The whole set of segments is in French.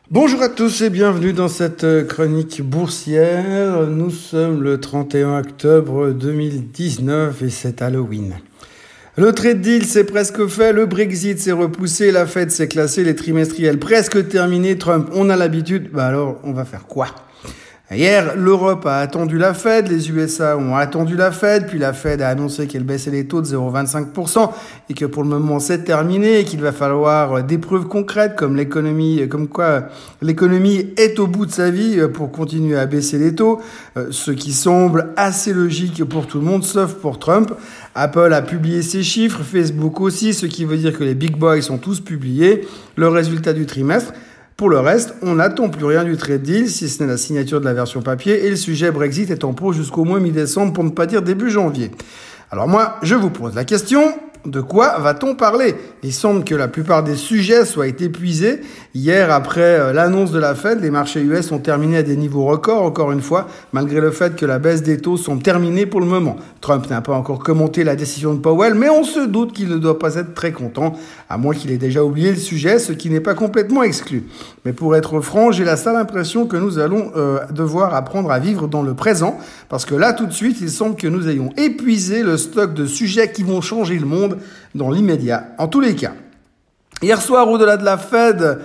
Bonjour à tous et bienvenue dans cette chronique boursière. Nous sommes le 31 octobre 2019 et c'est Halloween. Le trade deal c'est presque fait, le Brexit s'est repoussé, la Fed s'est classée, les trimestriels presque terminés, Trump on a l'habitude, alors on va faire quoi ? Hier, l'Europe a attendu la Fed, les USA ont attendu la Fed, puis la Fed a annoncé qu'elle baissait les taux de 0,25% et que pour le moment c'est terminé et qu'il va falloir des preuves concrètes comme quoi l'économie est au bout de sa vie pour continuer à baisser les taux, ce qui semble assez logique pour tout le monde sauf pour Trump. Apple a publié ses chiffres, Facebook aussi, ce qui veut dire que les big boys sont tous publiés, le résultat du trimestre. Pour le reste, on n'attend plus rien du trade deal, si ce n'est la signature de la version papier, et le sujet Brexit est en pause jusqu'au moins mi-décembre, pour ne pas dire début janvier. Alors moi, je vous pose la question, de quoi va-t-on parler ? Il semble que la plupart des sujets soient épuisés. Hier, après l'annonce de la Fed, les marchés US ont terminé à des niveaux records, encore une fois, malgré le fait que la baisse des taux sont terminés pour le moment. Trump n'a pas encore commenté la décision de Powell, mais on se doute qu'il ne doit pas être très content, à moins qu'il ait déjà oublié le sujet, ce qui n'est pas complètement exclu. Mais pour être franc, j'ai la sale impression que nous allons devoir apprendre à vivre dans le présent, parce que là, tout de suite, il semble que nous ayons épuisé le stock de sujets qui vont changer le monde dans l'immédiat. En tous les cas, hier soir, au-delà de la Fed,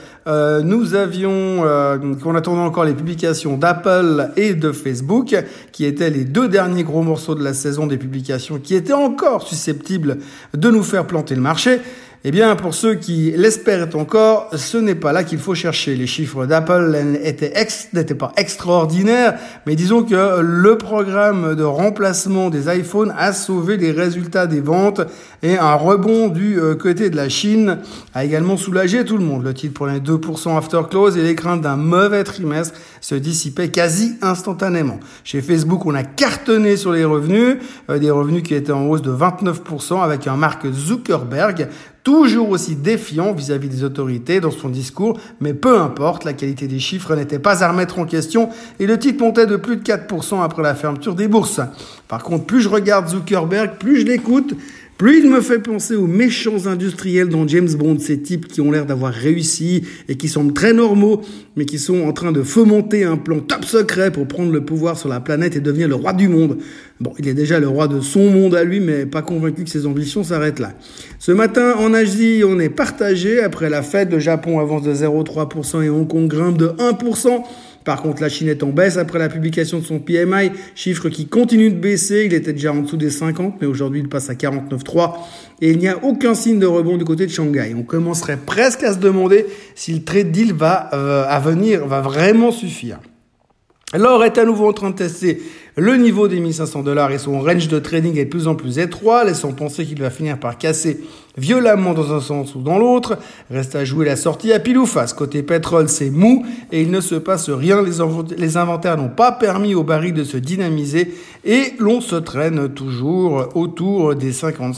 qu'on attendait encore les publications d'Apple et de Facebook, qui étaient les deux derniers gros morceaux de la saison des publications qui étaient encore susceptibles de nous faire planter le marché. Eh bien, pour ceux qui l'espèrent encore, ce n'est pas là qu'il faut chercher. Les chiffres d'Apple n'étaient pas extraordinaires, mais disons que le programme de remplacement des iPhones a sauvé les résultats des ventes et un rebond du côté de la Chine a également soulagé tout le monde. Le titre prenait 2% after close et les craintes d'un mauvais trimestre se dissipaient quasi instantanément. Chez Facebook, on a cartonné sur les revenus, des revenus qui étaient en hausse de 29% avec un Mark Zuckerberg toujours aussi défiant vis-à-vis des autorités dans son discours, mais peu importe, la qualité des chiffres n'était pas à remettre en question et le titre montait de plus de 4% après la fermeture des bourses. Par contre, plus je regarde Zuckerberg, plus je l'écoute, plus il me fait penser aux méchants industriels dans James Bond, ces types qui ont l'air d'avoir réussi et qui semblent très normaux, mais qui sont en train de fomenter un plan top secret pour prendre le pouvoir sur la planète et devenir le roi du monde. Bon, il est déjà le roi de son monde à lui, mais pas convaincu que ses ambitions s'arrêtent là. Ce matin, en Asie, on est partagé. Après la Fed, le Japon avance de 0,3% et Hong Kong grimpe de 1%. Par contre, la Chine est en baisse après la publication de son PMI, chiffre qui continue de baisser. Il était déjà en dessous des 50, mais aujourd'hui, il passe à 49,3. Et il n'y a aucun signe de rebond du côté de Shanghai. On commencerait presque à se demander si le trade deal à venir va vraiment suffire. L'or est à nouveau en train de tester le niveau des $1 500 et son range de trading est de plus en plus étroit, laissant penser qu'il va finir par casser violemment dans un sens ou dans l'autre. Reste à jouer la sortie à pile ou face. Côté pétrole, c'est mou et il ne se passe rien. Les inventaires n'ont pas permis au baril de se dynamiser et l'on se traîne toujours autour des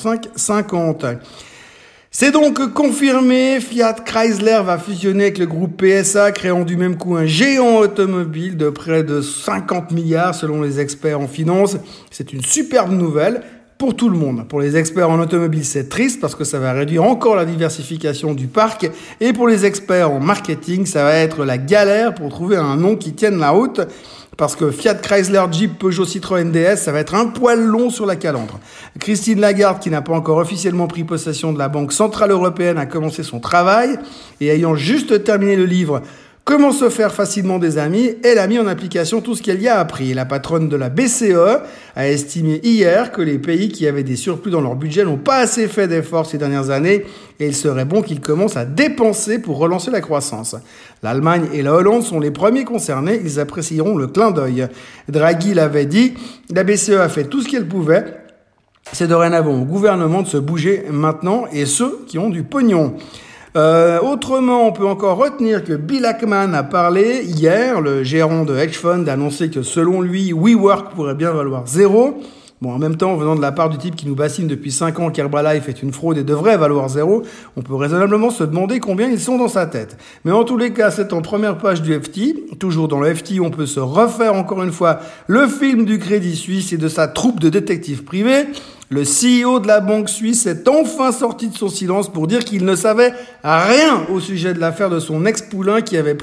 55,50. C'est donc confirmé, Fiat Chrysler va fusionner avec le groupe PSA, créant du même coup un géant automobile de près de 50 milliards selon les experts en finance. C'est une superbe nouvelle pour tout le monde. Pour les experts en automobile, c'est triste parce que ça va réduire encore la diversification du parc. Et pour les experts en marketing, ça va être la galère pour trouver un nom qui tienne la route. Parce que Fiat Chrysler, Jeep, Peugeot, Citroën, DS, ça va être un poil long sur la calandre. Christine Lagarde, qui n'a pas encore officiellement pris possession de la Banque Centrale Européenne, a commencé son travail et ayant juste terminé le livre Comment se faire facilement des amis, elle a mis en application tout ce qu'elle y a appris. La patronne de la BCE a estimé hier que les pays qui avaient des surplus dans leur budget n'ont pas assez fait d'efforts ces dernières années et il serait bon qu'ils commencent à dépenser pour relancer la croissance. L'Allemagne et la Hollande sont les premiers concernés, ils apprécieront le clin d'œil. Draghi l'avait dit, la BCE a fait tout ce qu'elle pouvait. C'est dorénavant au gouvernement de se bouger maintenant et ceux qui ont du pognon. Autrement, on peut encore retenir que Bill Ackman a parlé hier, le gérant de hedge fund a annoncé que selon lui, WeWork pourrait bien valoir 0. Bon, en même temps, venant de la part du type qui nous bassine depuis 5 ans qu'Herbalife est une fraude et devrait valoir 0, on peut raisonnablement se demander combien ils sont dans sa tête. Mais en tous les cas, c'est en première page du FT. Toujours dans le FT, on peut se refaire encore une fois le film du Crédit Suisse et de sa troupe de détectives privés. Le CEO de la banque suisse est enfin sorti de son silence pour dire qu'il ne savait rien au sujet de l'affaire de son ex-poulain qui avait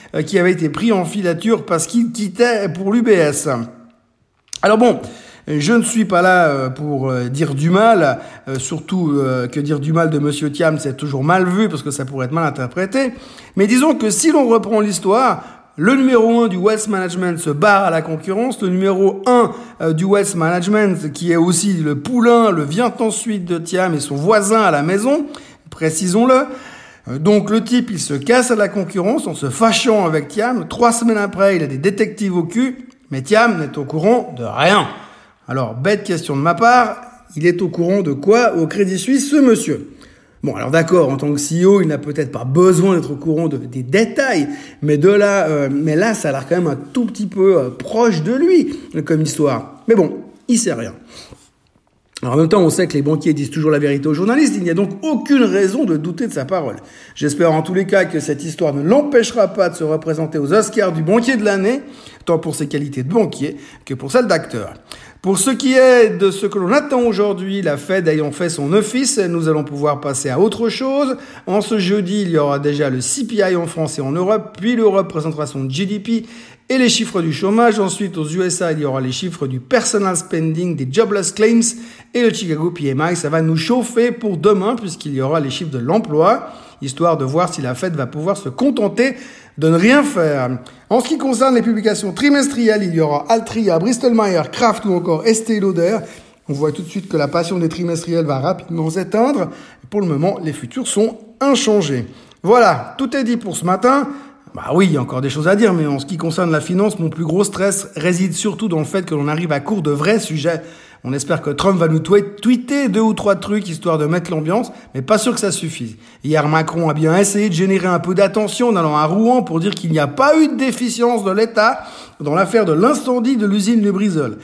été pris en filature parce qu'il quittait pour l'UBS. Alors bon, je ne suis pas là pour dire du mal, surtout que dire du mal de Monsieur Thiam, c'est toujours mal vu parce que ça pourrait être mal interprété. Mais disons que si l'on reprend l'histoire, le numéro 1 du Wealth Management se barre à la concurrence. Le numéro 1 du Wealth Management, qui est aussi le poulain, le vient ensuite de Thiam et son voisin à la maison, précisons-le. Donc le type, il se casse à la concurrence en se fâchant avec Thiam. 3 semaines après, il a des détectives au cul, mais Thiam n'est au courant de rien. Alors, bête question de ma part, il est au courant de quoi au Crédit Suisse, ce monsieur ? Bon, alors d'accord, en tant que CEO, il n'a peut-être pas besoin d'être au courant des détails, mais là, ça a l'air quand même un tout petit peu proche de lui, comme histoire. Mais bon, il sait rien. Alors en même temps, on sait que les banquiers disent toujours la vérité aux journalistes, il n'y a donc aucune raison de douter de sa parole. J'espère en tous les cas que cette histoire ne l'empêchera pas de se représenter aux Oscars du banquier de l'année, tant pour ses qualités de banquier que pour celles d'acteur. Pour ce qui est de ce que l'on attend aujourd'hui, la Fed ayant fait son office, nous allons pouvoir passer à autre chose. En ce jeudi, il y aura déjà le CPI en France et en Europe, puis l'Europe présentera son GDP et les chiffres du chômage. Ensuite, aux USA, il y aura les chiffres du personal spending, des jobless claims et le Chicago PMI. Ça va nous chauffer pour demain puisqu'il y aura les chiffres de l'emploi, histoire de voir si la Fed va pouvoir se contenter de ne rien faire. En ce qui concerne les publications trimestrielles, il y aura Altria, Bristol-Myers, Kraft ou encore Estée Lauder. On voit tout de suite que la passion des trimestriels va rapidement s'éteindre. Pour le moment, les futurs sont inchangés. Voilà, tout est dit pour ce matin. Bah oui, il y a encore des choses à dire, mais en ce qui concerne la finance, mon plus gros stress réside surtout dans le fait que l'on arrive à court de vrais sujets. On espère que Trump va nous tweeter 2 ou 3 trucs histoire de mettre l'ambiance, mais pas sûr que ça suffise. Hier, Macron a bien essayé de générer un peu d'attention en allant à Rouen pour dire qu'il n'y a pas eu de déficience de l'État dans l'affaire de l'incendie de l'usine Lubrizol.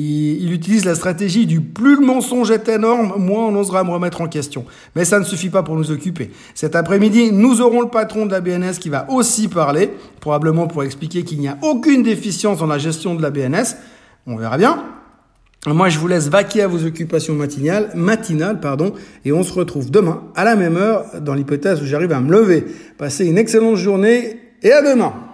Il utilise la stratégie du plus le mensonge est énorme, moins on osera me remettre en question. Mais ça ne suffit pas pour nous occuper. Cet après-midi, nous aurons le patron de la BNS qui va aussi parler, probablement pour expliquer qu'il n'y a aucune déficience dans la gestion de la BNS. On verra bien. Moi, je vous laisse vaquer à vos occupations matinales, et on se retrouve demain à la même heure, dans l'hypothèse où j'arrive à me lever. Passez une excellente journée et à demain.